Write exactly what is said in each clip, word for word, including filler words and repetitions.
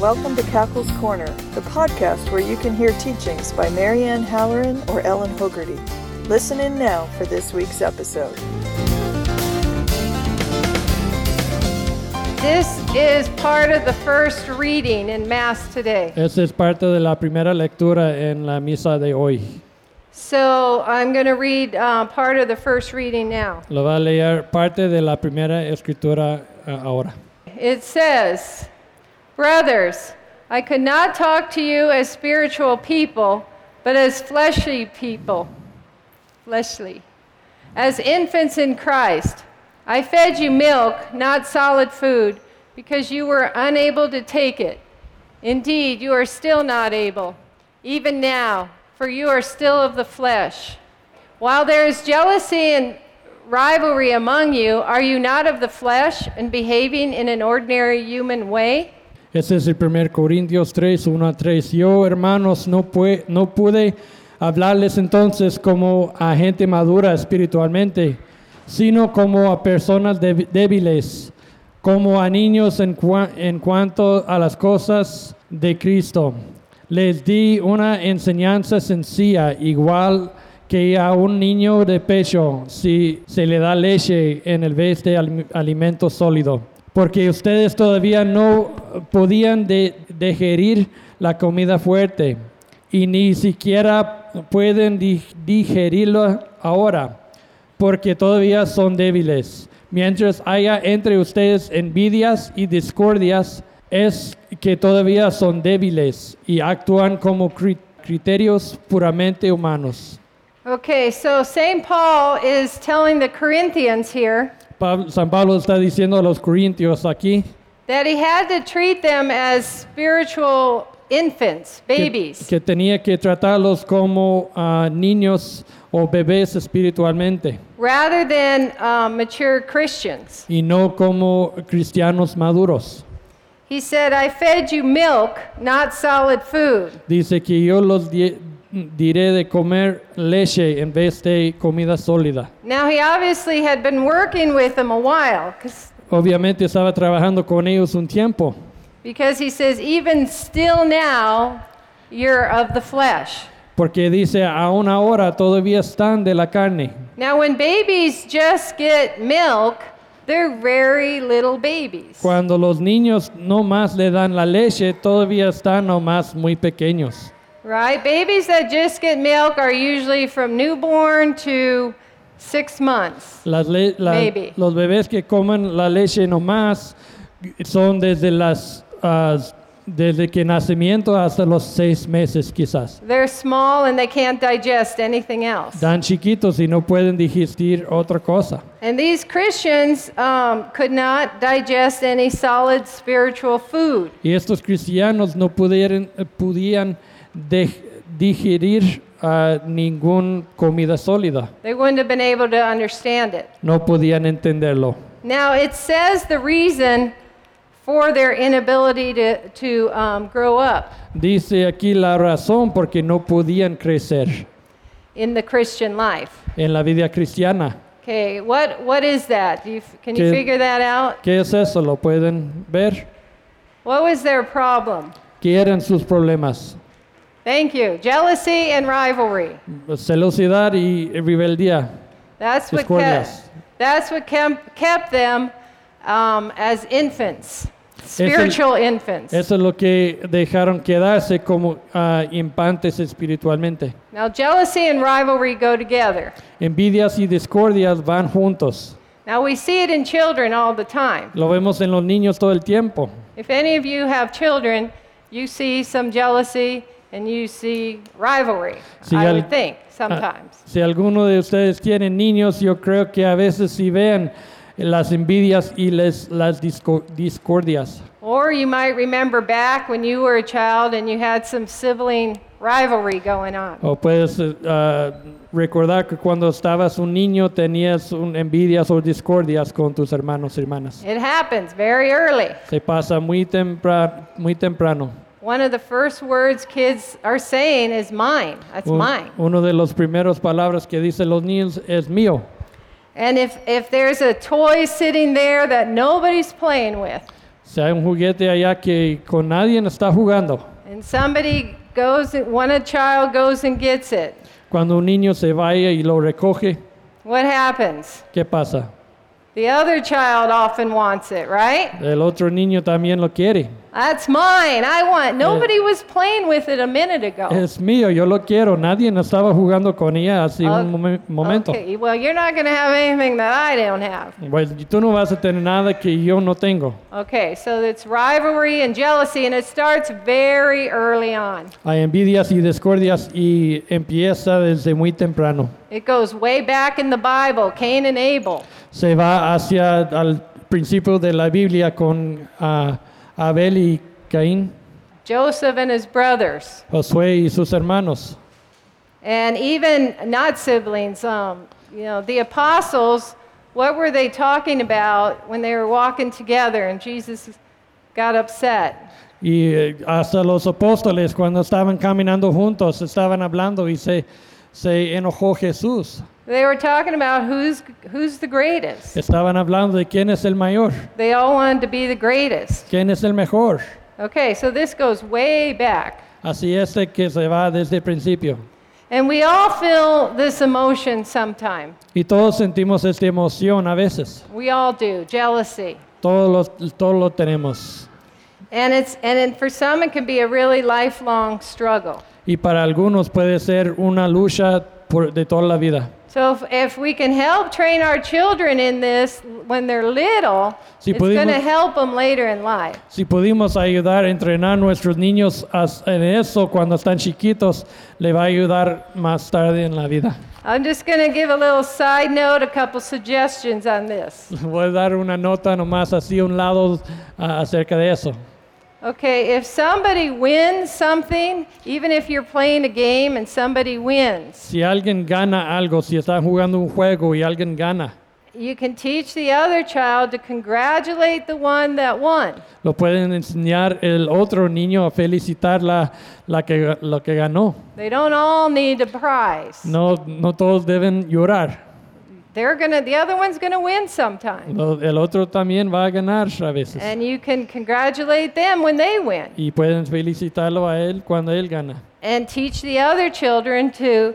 welcome to Cackle's Corner, the podcast where you can hear teachings by Marianne Halloran or Ellen Hogarty. Listen in now for this week's episode. This is part of the first reading in Mass today. Esa es parte de la primera lectura en la misa de hoy. So I'm going to read uh, part of the first reading now. Lo va a leer parte de la primera escritura uh, ahora. It says, "Brothers, I could not talk to you as spiritual people, but as fleshly people, fleshly, as infants in Christ. I fed you milk, not solid food, because you were unable to take it. Indeed, you are still not able, even now, for you are still of the flesh. While there is jealousy and rivalry among you, are you not of the flesh and behaving in an ordinary human way?" Ese es el primer Corintios tres, uno a tres. Yo, hermanos, no, pue- no pude hablarles entonces como a gente madura espiritualmente, sino como a personas deb- débiles, como a niños en, cua- en cuanto a las cosas de Cristo. Les di una enseñanza sencilla, igual que a un niño de pecho, si se le da leche en el vez de al- alimento sólido. Porque ustedes todavía no podían de- digerir la comida fuerte y ni siquiera pueden di- digerirlo ahora, porque todavía son débiles. Mientras haya entre ustedes envidias y discordias, es que todavía son débiles y actúan como cri- criterios puramente humanos. Okay, so Saint Paul is telling the Corinthians here Pablo- San Pablo está diciendo a los corintios aquí that he had to treat them as spiritual infants, que, babies, que tenía que tratarlos como ah, niños o bebés espiritualmente rather than um, mature Christians. y no como cristianos maduros. He said, "I fed you milk, not solid food." Dice que yo los di- diré de comer leche en vez de comida sólida. Now, he obviously had been working with them a while, 'cause- Obviamente estaba trabajando con ellos un tiempo, because he says, "Even still now, you're of the flesh." porque dice, aún ahora todavía están de la carne. Now, when babies just get milk, they're very little babies. Cuando los niños no más le dan la leche, todavía están nomás muy pequeños. Right? Babies that just get milk are usually from newborn to six months. Las le- la- Maybe. Los bebés que comen la leche nomás son desde las ah, desde que nacimiento hasta los seis meses quizás. They're small and they can't digest anything else. Tan chiquitos y no pueden digestir otra cosa. And these Christians um, could not digest any solid spiritual food. Y estos cristianos no pudieron, eh, podían de- digerir ah, ningún comida sólida. They wouldn't have been able to understand it. No podían entenderlo. Now, it says the reason for their inability to, to um, grow up Dice aquí la razón porque no podían crecer in the Christian life. en la vida cristiana. Okay, what, what is that? Do you, can you Que- figure that out? ¿Qué es eso? ¿Lo pueden ver? What was their problem? ¿Qué eran sus problemas? Thank you. Jealousy and rivalry. Celosidad y rebeldía. That's what Discordias. kept, that's what kept, kept them um, as infants, spiritual infants. Eso es lo que dejaron quedarse como ah, infantes espiritualmente. Now, jealousy and rivalry go together. Envidias y discordias van juntos. Now, we see it in children all the time. Lo vemos en los niños todo el tiempo. If any of you have children, you see some jealousy and you see rivalry, Si I al- would think, Ah, sometimes. si alguno de ustedes tienen niños, yo creo que a veces sí ven las envidias y les, las disco- discordias. Or you might remember back when you were a child and you had some sibling rivalry going on. O puedes ah, recordar que cuando estabas un niño tenías un envidias o discordias con tus hermanos y hermanas. It happens very early. Se pasa muy, tempra- muy temprano. One of the first words kids are saying is mine. That's Un- mine. Uno de los primeros palabras que dicen los niños es mío. And if, if there's a toy sitting there that nobody's playing with, Si hay un juguete allá que con nadie está jugando, and somebody goes, one a child goes and gets it, cuando un niño se vaya y lo recoge, what happens? ¿qué pasa? The other child often wants it, right? El otro niño también lo quiere. That's mine. I want. Nobody was playing with it a minute ago. Es mío, yo lo quiero. Nadie no estaba jugando con ella hace Oh, un momen- momento. Okay, well, you're not going to have anything that I don't have. Pues tú no vas a tener nada que yo no tengo. Okay, so it's rivalry and jealousy, and it starts very early on. Hay envidias y discordias y empieza desde muy temprano. It goes way back in the Bible, Cain and Abel. Se va hacia al principio de la Biblia con ah, Abel y Caín, Joseph and his brothers, Josué y sus hermanos. and even not siblings. Um, you know, the apostles. What were they talking about when they were walking together and Jesus got upset? Y eh, hasta los apóstoles cuando estaban caminando juntos estaban hablando y se, se enojó Jesús. They were talking about who's who's the greatest. Estaban hablando de quién es el mayor, They all wanted to be the greatest. quién es el mejor. Okay, so this goes way back. Así es de que se va desde el principio. And we all feel this emotion sometime. Y todos sentimos esta emoción a veces. We all do, jealousy. Todos lo, todos lo tenemos. And it's and it, for some it can be a really lifelong struggle. Y para algunos puede ser una lucha por, de toda la vida. So if, if we can help train our children in this when they're little, Si it's going to pudimos- help them later in life. Si pudimos ayudar a entrenar a nuestros niños as- en eso cuando están chiquitos, le va a ayudar más tarde en la vida. I'm just going to give a little side note, a couple suggestions on this. Voy a dar una nota nomás así a un lado ah, acerca de eso. Okay, if somebody wins something, even if you're playing a game and somebody wins, Si alguien gana algo, si están jugando un juego y alguien gana, you can teach the other child to congratulate the one that won. lo pueden enseñar el otro niño a felicitar la, la que, lo que ganó. They don't all need a prize. No, no todos deben llorar. They're gonna, the other one's gonna win sometime. Lo- El otro también va a ganar a veces. And you can congratulate them when they win. Y pueden felicitarlo a él cuando él gana. And teach the other children to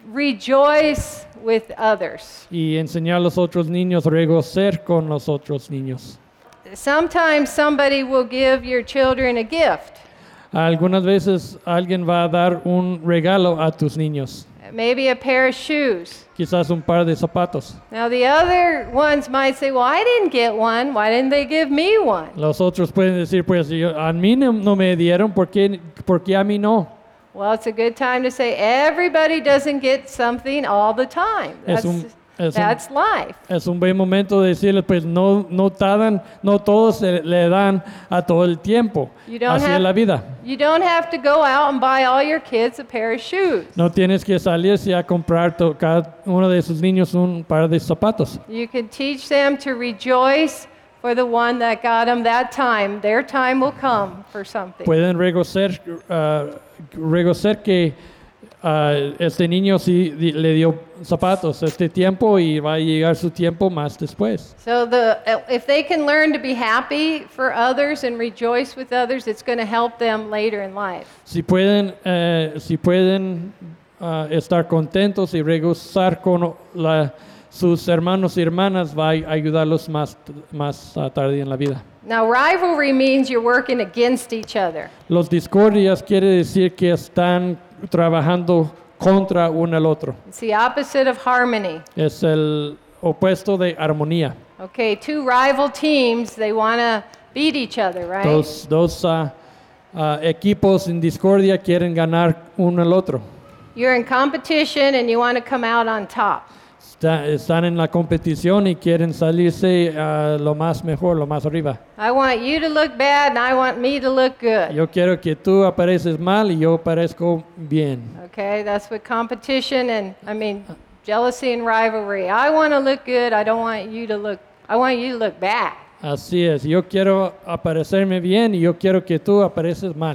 rejoice with others. Y enseñar a los otros niños a regocijar con los otros niños. Sometimes somebody will give your children a gift. Algunas veces alguien va a dar un regalo a tus niños. Maybe a pair of shoes. Quizás un par de zapatos. Now the other ones might say, well, I didn't get one. Why didn't they give me one? Los otros pueden decir, pues yo- a mí no, no me dieron, ¿por qué, por qué a mí no? Well, it's a good time to say everybody doesn't get something all the time. Es That's, un- es un- that's life. Es un buen momento de decirles, pues no, no, tardan, no todos se le dan a todo el tiempo. You don't Así es have- la vida. You don't have to go out and buy all your kids a pair of shoes. No tienes que salirse a comprar to- cada uno de sus niños un par de zapatos. You can teach them to rejoice for the one that got them that time. Their time will come for something. Pueden regocijar, ah, regocijar que ah, este niño sí di- le dio zapatos este tiempo y va a llegar su tiempo más después. So the uh, if they can learn to be happy for others and rejoice with others, it's going to help them later in life. Si pueden, eh, si pueden ah, estar contentos y regocijar con la- sus hermanos y hermanas, va a ayudarlos más, más ah, tarde en la vida. Now, rivalry means you're working against each other. Los discordias quiere decir que están trabajando contra uno al otro. It's the opposite of harmony. Es el opuesto de armonía. Okay, two rival teams, they want to beat each other, right? Dos, dos ah, ah, equipos en discordia quieren ganar uno al otro. You're in competition and you want to come out on top. Está- están en la competición y quieren salirse ah, lo más mejor, lo más arriba. I want you to look bad and I want me to look good. Yo quiero que tú apareces mal y yo parezco bien. Okay, that's what competition and, I mean, jealousy and rivalry. I want to look good, I don't want you to look, I want you to look bad. Así es, yo quiero aparecerme bien y yo quiero que tú apareces mal.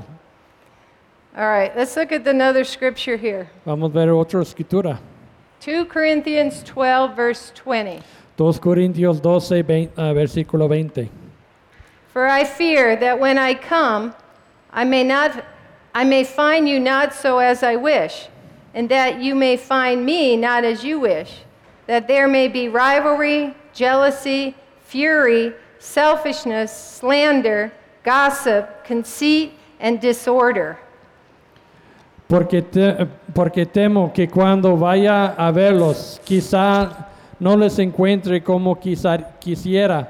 All right, let's look at another scripture here. Vamos a ver otra escritura. two Corinthians twelve, verse twenty. dos Corintios doce, veinte, ah, versículo veinte. For I fear that when I come, I may not, I may find you not so as I wish, and that you may find me not as you wish, that there may be rivalry, jealousy, fury, selfishness, slander, gossip, conceit, and disorder. Porque, te- porque temo que cuando vaya a verlos, quizá no les encuentre como quizá- quisiera,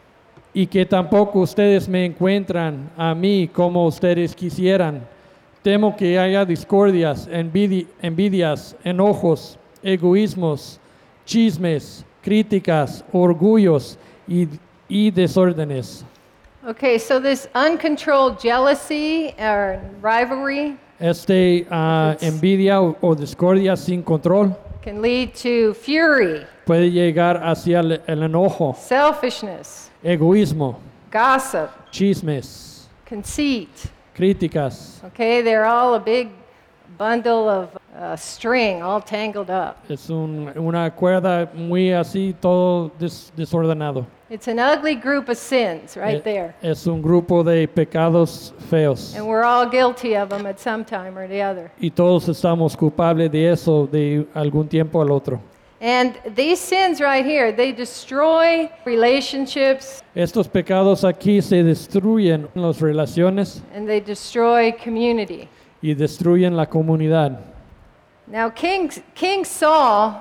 y que tampoco ustedes me encuentran a mí como ustedes quisieran. Temo que haya discordias, envidi- envidias, enojos, egoísmos, chismes, críticas, orgullos y, y desórdenes. Okay, so this uncontrolled jealousy or rivalry Este ah, It's- envidia o, o discordia sin control can lead to fury, puede llegar hacia el, el enojo, selfishness, egoísmo, gossip, chismes, conceit. críticas. Okay, they're all a big bundle of uh, string all tangled up. Es un- una cuerda muy así, todo des- desordenado. It's an ugly group of sins right Eh, there. Es un grupo de pecados feos. And we're all guilty of them at some time or the other. Y todos estamos culpables de eso de algún tiempo al otro. And these sins right here, they destroy relationships Estos pecados aquí se destruyen las relaciones and they destroy community. y destruyen la comunidad. Now, King, King Saul,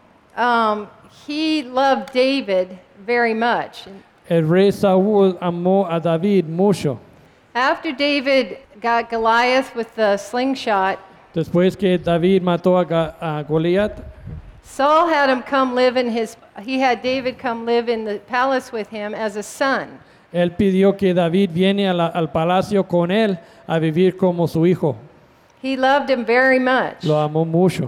um, he loved David very much. El rey Saúl amó a David mucho. After David got Goliath with the slingshot, Después que David mató a, Ga- a Goliat, Saul had him come live in his, he had David come live in the palace with him as a son. él pidió que David viene a la- al palacio con él a vivir como su hijo. He loved him very much Lo amó mucho.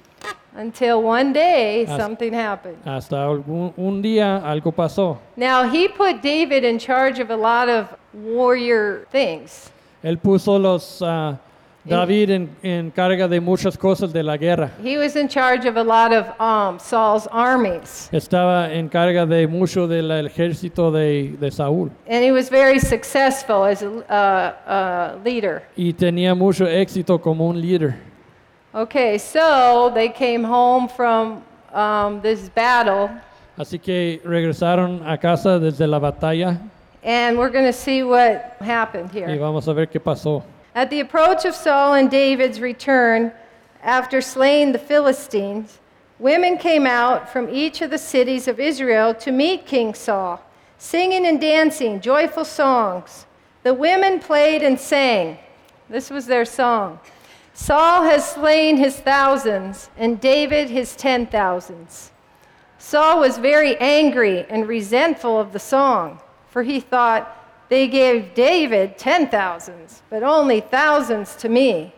until one day As- something happened. Hasta algún, un día algo pasó. Now, he put David in charge of a lot of warrior things. Él puso los ah, David en, en carga de muchas cosas de la guerra. He was in charge of a lot of um, Saul's armies. Estaba en carga de mucho del ejército de, de Saúl. And he was very successful as a uh, uh, leader. Y tenía mucho éxito como un líder. Okay, so they came home from um, this battle, Así que regresaron a casa desde la batalla and we're going to see what happened y here. vamos a ver qué pasó. At the approach of Saul and David's return, after slaying the Philistines, women came out from each of the cities of Israel to meet King Saul, singing and dancing joyful songs. The women played and sang. This was their song. Saul has slain his thousands, and David his ten thousands. Saul was very angry and resentful of the song, for he thought, they gave David ten thousands, but only thousands to me.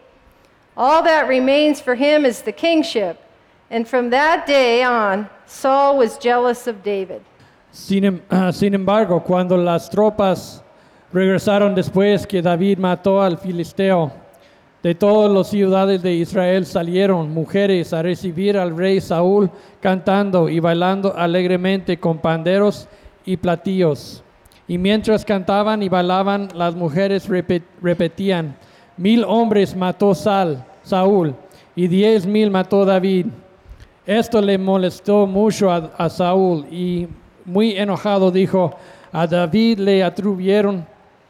All that remains for him is the kingship. And from that day on, Saul was jealous of David. Sin, em- ah, sin embargo, cuando las tropas regresaron después que David mató al filisteo, de todas las ciudades de Israel salieron mujeres a recibir al rey Saúl cantando y bailando alegremente con panderos y platillos. Y mientras cantaban y bailaban, las mujeres repe- repetían, mil hombres mató Sal, Saúl y diez mil mató David. Esto le molestó mucho a, a Saúl y muy enojado dijo, a David le atribuyeron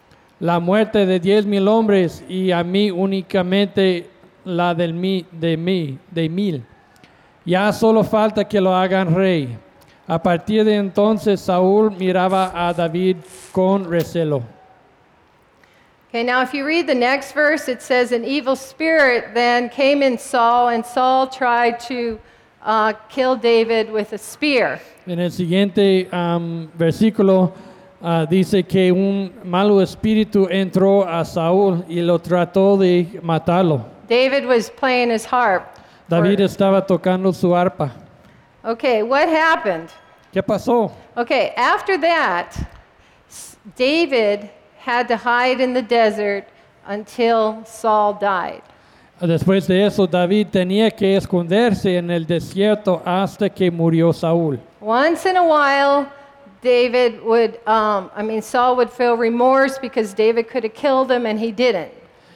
la muerte de diez mil hombres y a mí únicamente la del mi, de, mí, de mil. Ya solo falta que lo hagan rey. A partir de entonces Saúl miraba a David con recelo. Okay, now if you read the next verse, it says, an evil spirit then came in Saul, and Saul tried to uh, kill David with a spear. En el siguiente um, versículo uh, dice que un malo espíritu entró a Saúl y lo trató de matarlo. David was playing his harp. David For- estaba tocando su arpa. Okay, what happened? ¿Qué pasó? Okay, after that, S- David had to hide in the desert until Saul died. Después de eso, David tenía que esconderse en el desierto hasta que murió Saúl. Once in a while, David would, um, I mean, Saul would feel remorse because David could have killed him and he didn't.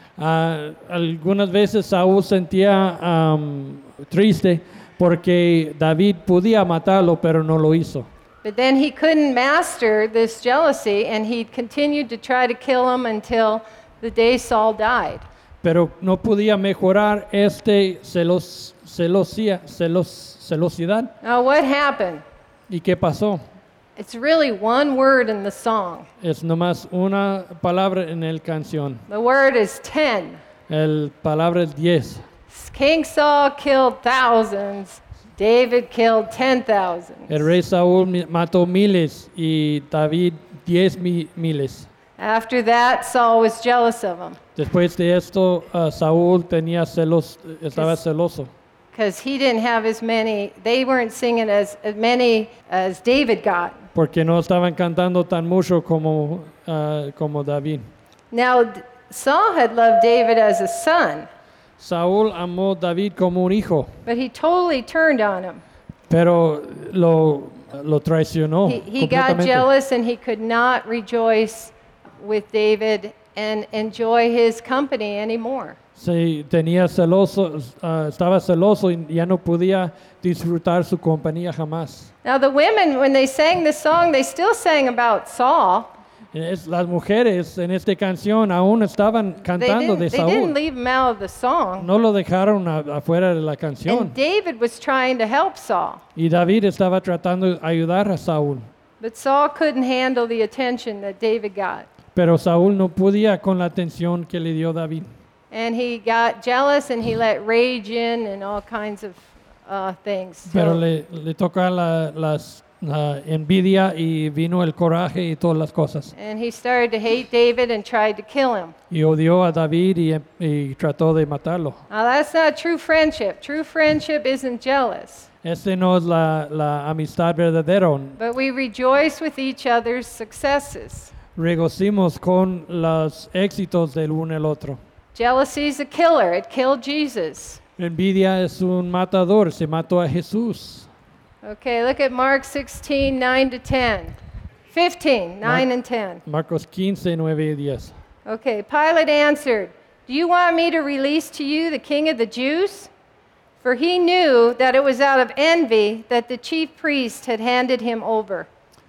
Ah, algunas veces Saúl sentía am, triste porque David podía matarlo, pero no lo hizo. But then he couldn't master this jealousy and he continued to try to kill him until the day Saul died. Pero no podía mejorar este celos, celosía, celos, celosidad. Now, what happened? ¿Y qué pasó? It's really one word in the song. Es nomás una palabra en el canción. The word is ten. El palabra es diez. King Saul killed thousands. David killed ten thousand. El rey Saúl mi- mató miles y David diez mi- miles. After that, Saul was jealous of him Después de esto, ah, Saúl tenía celos, estaba Yes. celoso because he didn't have as many, they weren't singing as, as many as David got. porque no estaban cantando tan mucho como, ah, como David. Now, D- Saul had loved David as a son, Saúl amó a David como un hijo, but he totally turned on him. pero lo, lo traicionó He, he got completamente. jealous and he could not rejoice with David and enjoy his company anymore. Sí, tenía celoso, ah, estaba celoso y ya no podía disfrutar su compañía jamás. Now, the women, when they sang this song, they still sang about Saul. Es- las mujeres en esta canción aún estaban They cantando didn't, de they didn't Saúl. leave him out of the song. No lo dejaron a- afuera de la canción. And David was trying to help Saul. Y David estaba tratando de ayudar a Saúl. But Saul couldn't handle the attention that David got. Pero Saúl no podía con la atención que le dio David. And he got jealous and he let rage in and all kinds of uh, things. Pero So- le, le toca la las, la envidia y vino el coraje y todas las cosas. and he started to hate David and tried to kill him. Y odió a David y, y trató de matarlo. Now, that's not true friendship. True friendship isn't jealous. Este no es la, la amistad verdadera. But we rejoice with each other's successes. Regocimos con los éxitos del uno al otro. Jealousy is a killer. It killed Jesus. Envidia es un matador, se mató a Jesús. Okay, look at Mark sixteen, nine to ten. fifteen, nine Mark- and ten. Marcos quince, nueve y diez. Okay, Pilate answered, "Do you want me to release to you the king of the Jews?" For he knew that it was out of envy that the chief priest had handed him over.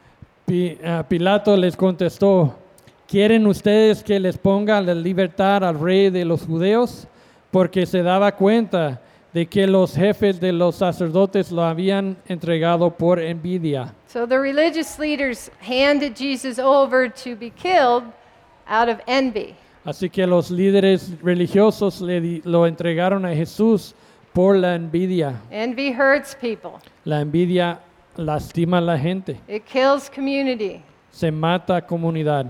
Pi- ah, Pilato les contestó, ¿quieren ustedes que les ponga la libertad al rey de los judeos? Porque se daba cuenta de que los jefes de los sacerdotes lo habían entregado por envidia. So the religious leaders handed Jesus over to be killed out of envy. Así que los líderes religiosos le di- lo entregaron a Jesús por la envidia. Envy hurts people. La envidia lastima a la gente, It kills community. se mata comunidad.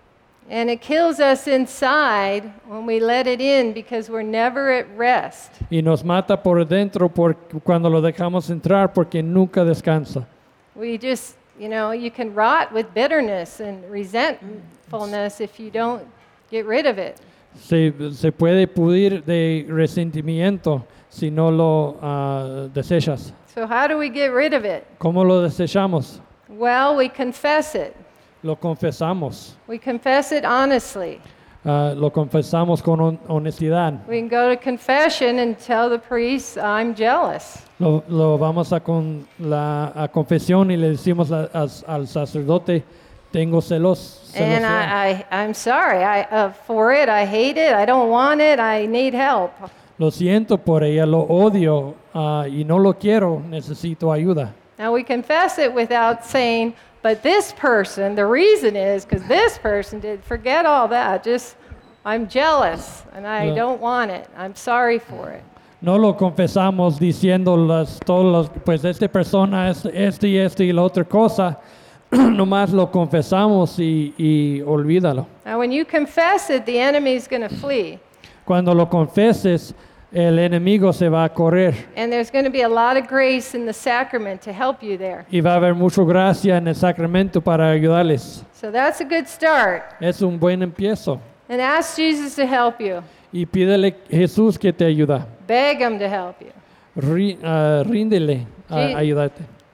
And it kills us inside when we let it in because we're never at rest. Y nos mata por dentro por, cuando lo dejamos entrar porque nunca descansa. We just, you know, you can rot with bitterness and resentfulness if you don't get rid of it. Se, se puede pudrir de resentimiento si no lo ah, desechas. So, how do we get rid of it? ¿Cómo lo desechamos? Well, we confess it. Lo confesamos. We confess it honestly. Ah, lo confesamos con hon- honestidad. We can go to confession and tell the priest, I'm jealous. Lo, lo vamos a, con la, a confesión y le decimos a- as- al sacerdote, tengo celos. And celosidad. I, I, I'm sorry I, uh, for it. I hate it. I don't want it. I need help. Lo siento por ella, lo odio ah, y no lo quiero, necesito ayuda. Now we confess it without saying, but this person, the reason is because this person did. Forget all that. Just, I'm jealous and I Yeah. don't want it. I'm sorry for it. No lo confesamos diciendo las, todos los, pues esta persona es este y este y la otra cosa. Nomás lo confesamos y, y olvídalo. Now when you confess it, the enemy is going to flee. Cuando lo confeses, el enemigo se va a correr And there's going to be a lot of grace in the sacrament to help you there. y va a haber mucha gracia en el sacramento para ayudarles. So that's a good start. Es un buen empiezo. And ask Jesus to help you. Y pídele a Jesús que te ayuda. Beg him to help you. Rí- ah, ríndele a Sí. ayudarte.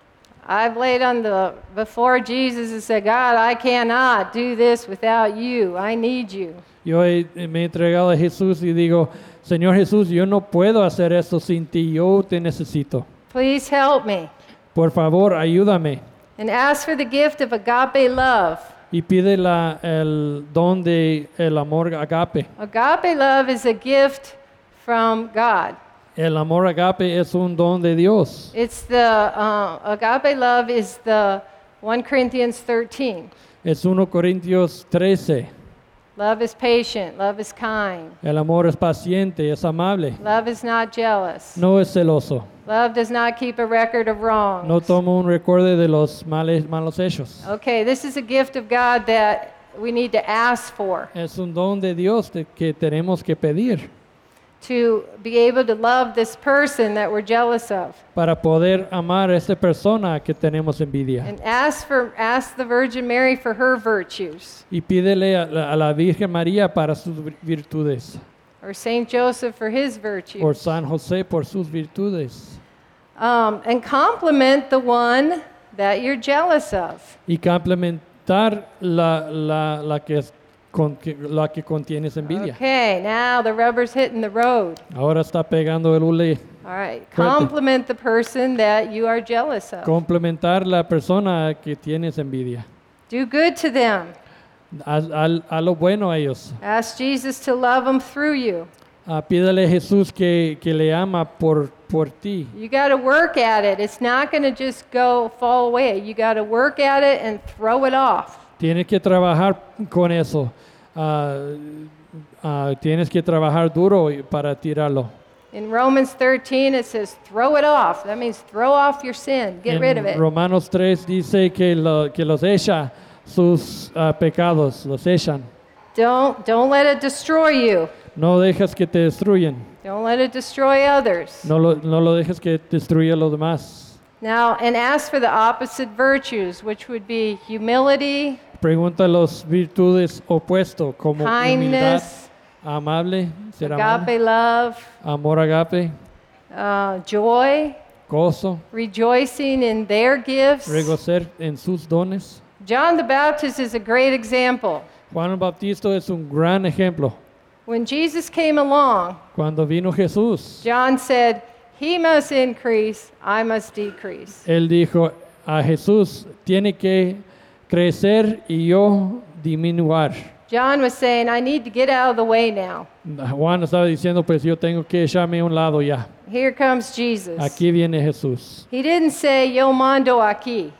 I've laid on the before Jesus and said, God, I cannot do this without you. I need you. Yo he- me he entregado a Jesús y digo, Señor Jesús, yo no puedo hacer esto sin ti, yo te necesito. Please help me. Por favor, ayúdame. And ask for the gift of agape love. Y pide la, el don de el amor agape. Agape love is a gift from God. El amor agape es un don de Dios. It's the uh, agape love is the First Corinthians thirteen. Es uno Corintios trece. Love is patient, love is kind. El amor es paciente, es amable. Love is not jealous. No es celoso. Love does not keep a record of wrongs. No toma un recuerdo de los males, malos hechos. Okay, this is a gift of God that we need to ask for Es un don de Dios de que tenemos que pedir to be able to love this person that we're jealous of. para poder amar a esta persona que tenemos envidia. And ask for ask the Virgin Mary for her virtues, Y pídele a la, a la Virgen María para sus vir- virtudes, or Saint Joseph for his virtues. por San José por sus virtudes. Um, and compliment the one that you're jealous of. Y complementar la, la, la, que, es con, que, la que contienes envidia. Okay, now the rubber's hitting the road. Ahora está pegando el hule. All right, Fuerte. compliment the person that you are jealous of. Complementar la persona que tienes envidia. Do good to them. Haz, haz- haz lo bueno a ellos. Ask Jesus to love them through you. Ah, pídale a Jesús que, que le ama por, por ti. You got to work at it. It's not going to just go fall away. You got to work at it and throw it off. Tienes que trabajar con eso. Ah, ah, tienes que trabajar duro para tirarlo. In Romans thirteen, it says, throw it off. That means throw off your sin. Get rid of En it. Romanos tres dice que, lo, que los echa sus ah, pecados, los echan. Don't, don't let it destroy you. No dejas que te destruyan. Don't let it destroy others. No lo, no lo dejes que destruya a los demás. Now, and ask for the opposite virtues, which would be humility, Pregunta las virtudes opuestas como humildad, kindness, amable, ser amable, agape love, amor agape, uh, joy, gozo, rejoicing in their gifts. regocer en sus dones. John the Baptist is a great example. Juan el Bautista es un gran ejemplo. When Jesus came along, Cuando vino Jesús, John said, he must increase, I must decrease. él dijo a Jesús, tiene que crecer y yo disminuir. John was saying, I need to get out of the way now. Juan estaba diciendo, pues yo tengo que echarme a un lado ya. Here comes Jesus. Aquí viene Jesús. He didn't say, yo mando aquí.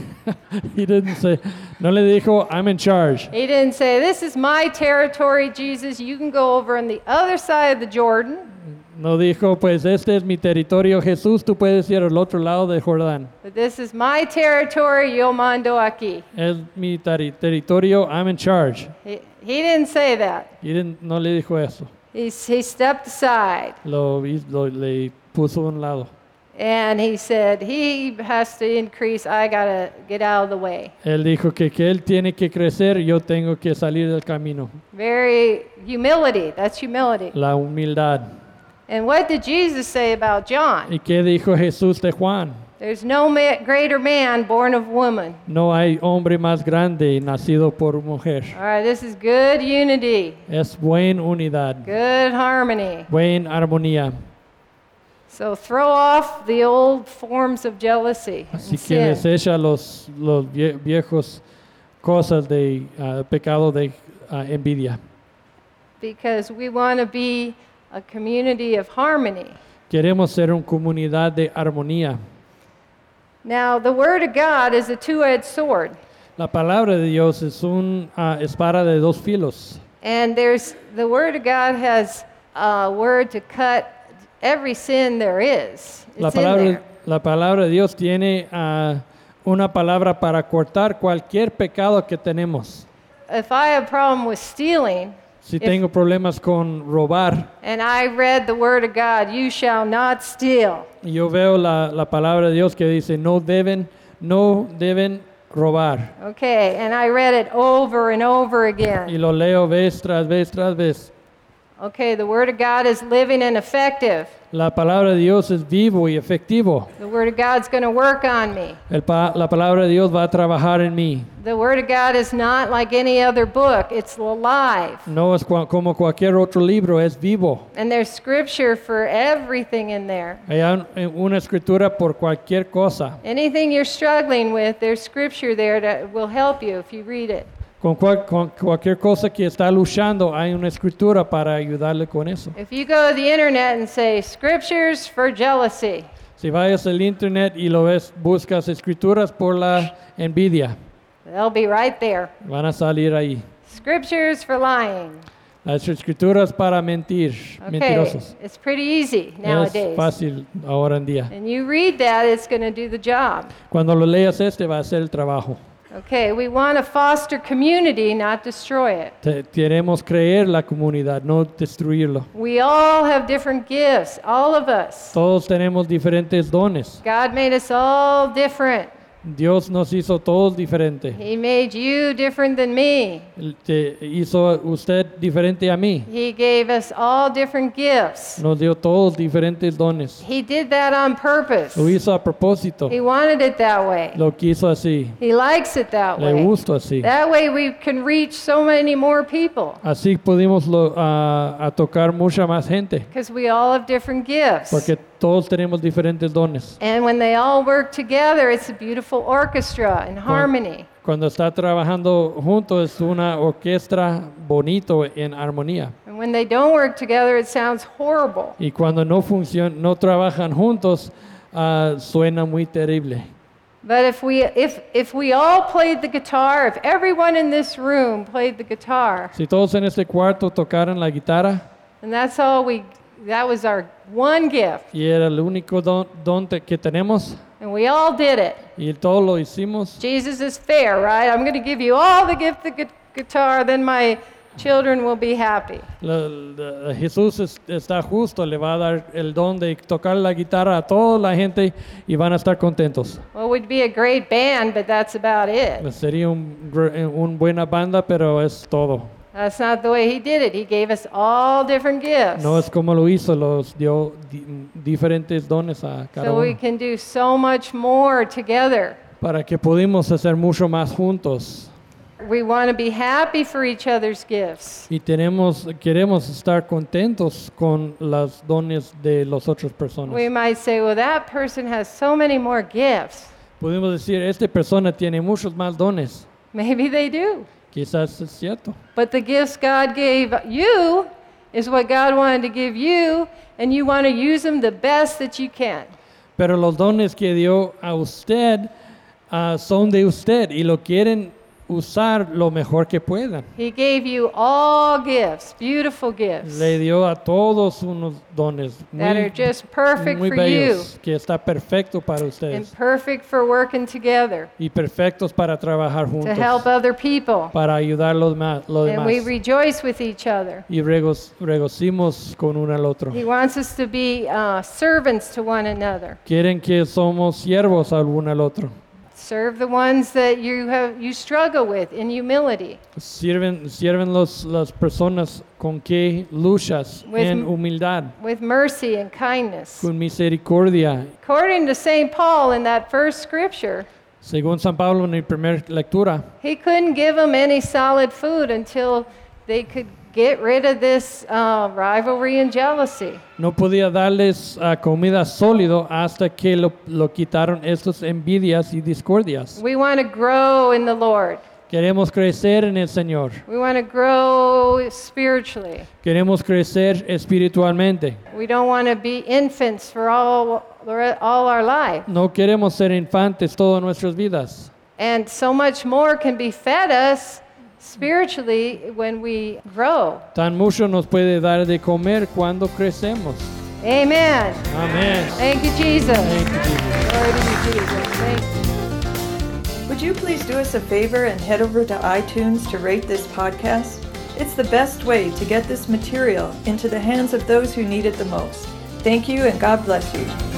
He didn't say, no le dijo, I'm in charge. He didn't say, this is my territory, Jesus. You can go over on the other side of the Jordan. No dijo, pues este es mi territorio, Jesús, tú puedes ir al otro lado de Jordán. But this is my territory, yo mando aquí. Es mi teri- territorio, I'm in charge. He, he didn't say that. Y didn't- no le dijo eso. He, he stepped aside Lo, vi- lo- le puso a un lado. and he said, he has to increase. I got to get out of the way. Él dijo que, que él tiene que crecer, yo tengo que salir del camino. Very humility. That's humility. La humildad. And what did Jesus say about John? ¿Y qué dijo Jesús de Juan? There's no ma- greater man born of woman. No hay hombre más grande nacido por mujer. All right, this is good unity, Es buena unidad, good harmony. buena armonía. So throw off the old forms of jealousy and Así que sin. desecha los, los vie- viejos cosas de ah, pecado de ah, envidia. Because we want to be a community of harmony. Queremos ser una comunidad de armonía. Now, the Word of God is a two-edged sword. La palabra de Dios es una espada de dos filos. And there's the Word of God has a word to cut every sin there is. La It's in palabra, there. la palabra de Dios tiene ah, una palabra para cortar cualquier pecado que tenemos. If I have a problem with stealing, Si If- tengo problemas con robar, and I read the Word of God, you shall not steal. yo veo la, la palabra de Dios que dice no deben, no deben robar. Okay, and I read it over and over Y again. lo leo vez tras vez tras vez. Okay, the Word of God is living and effective. La palabra de Dios es vivo y efectivo. The Word of God's going to work on me. El pa- la palabra de Dios va a trabajar en mí. The Word of God is not like any other book. It's alive. No es cua- como cualquier otro libro, es vivo. And there's scripture for everything in there. Hay un- una escritura por cualquier cosa. Anything you're struggling with, there's scripture there that will help you if you read it. Con, cual- con cualquier cosa que está luchando, hay una escritura para ayudarle con eso. If you go to the internet and say scriptures for jealousy, Si vayas al internet y lo ves, buscas escrituras por la envidia, they'll be right there. van a salir ahí. Scriptures for lying. Las escrituras para mentir, Okay, mentirosos. it's pretty easy Es nowadays. fácil ahora en día. And you read that, it's going to do the job. Cuando lo leas este va a hacer el trabajo. Okay, we want to foster community, not destroy it. Te- queremos creer la comunidad, no destruirlo. We all have different gifts, all of us. Todos tenemos diferentes dones. God made us all different. Dios nos hizo todos diferentes. He made you different than me. Él te hizo usted diferente a mí. He gave us all different gifts. Nos dio todos diferentes dones. He did that on purpose. Lo hizo a propósito. He wanted it that way. Lo quiso así. He likes it that Le way. gusta así. That way we can reach so many more people Así pudimos lo- a, a tocar mucha más gente. because we all have different gifts. Porque todos tenemos diferentes dones. And when they all work together, it's a beautiful orchestra in harmony. Cuando está trabajando juntos es una orquesta bonito en armonía. And when they don't work together, it sounds horrible. Y cuando no funcionan, no trabajan juntos, ah, suena muy terrible. But if we if if we all played the guitar, if everyone in this room played the guitar, Si todos en este cuarto tocaran la guitarra and that's all we that was our one gift, y era el único don, don te- que tenemos and we all did it. y todo lo hicimos, Jesus is fair, right? I'm going to give you all the gift of gu- guitar, then my children will be happy. la- la- Jesús es- está justo, le va a dar el don de tocar la guitarra a toda la gente y van a estar contentos. Well, we'd be a great band, but that's about it. Sería un, gr- un buena banda, pero es todo. That's not the way he did it. He gave us all different gifts. No es como lo hizo, los dio di- diferentes dones a cada So we uno. can do so much more together. Para que pudimos hacer mucho más juntos. We want to be happy for each other's gifts. Y tenemos, queremos estar contentos con los dones de las otras personas. We might say, well, that person has so many more gifts. Podemos decir, esta persona tiene muchos más dones. Maybe they do. Quizás es cierto. But the gifts God gave you is what God wanted to give you, and you want to use them the best that you can. Pero los dones que dio a usted ah, son de usted y lo quieren usar lo mejor que puedan. He gave you all gifts, beautiful gifts, Le dio a todos unos dones that are muy, just perfect muy for you bellos, que está perfecto para and ustedes perfect for working together y perfectos para trabajar to juntos, help other people. para ayudar a los demás. Los And we demás. rejoice with each other. Y regos- regocimos con uno al otro. He wants us to be uh, servants to one another. Quieren que somos siervos al uno al otro. Serve the ones that you have you struggle with in humility. Sirven, sirven los, las personas con que luchas With en m- humildad, With mercy and kindness. con misericordia. According to Saint Paul in that first scripture, Según San Pablo en la primera lectura, he couldn't give them any solid food until they could get rid of this uh, rivalry and jealousy. no podía darles ah, comida sólido hasta que lo, lo quitaron estas envidias y discordias. We want to grow in the Lord. Queremos crecer en el Señor. We want to grow spiritually. Queremos crecer espiritualmente. We don't want to be infants for all, the re- all our life. No queremos ser infantes todas nuestras vidas. And so much more can be fed us spiritually when we grow. Tan mucho nos puede dar de comer cuando crecemos. Amen. Amén. Thank you, Jesus. Thank you, Jesus. Glory to you, Jesus. Thank you. Would you please do us a favor and head over to iTunes to rate this podcast? It's the best way to get this material into the hands of those who need it the most. Thank you and God bless you.